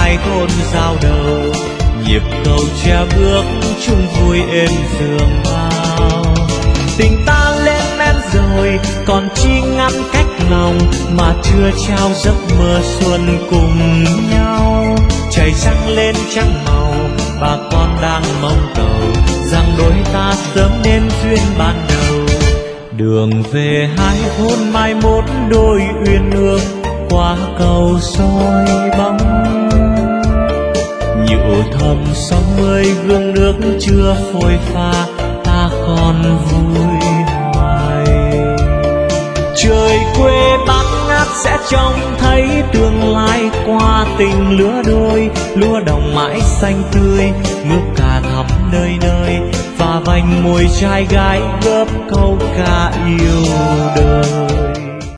hai thôn giao đầu, nhịp cầu che bước chung vui êm giường bao. Tình ta lên men rồi còn chi ngăn cách lòng, mà chưa trao giấc mơ xuân cùng nhau. Trời trăng lên trăng màu, bà con đang mong cầu rằng đôi ta sớm nên duyên ban đầu. Đường về hai thôn mai một đôi uyên ương, qua cầu soi bóng. Nhự thầm sông ơi gương nước chưa phôi pha, ta còn vui hoài. Trời quê bát ngát sẽ trông thấy tương lai qua tình lứa đôi. Lúa đồng mãi xanh tươi, mướp cà thắm nơi nơi, và vành môi trai gái góp câu ca yêu đời.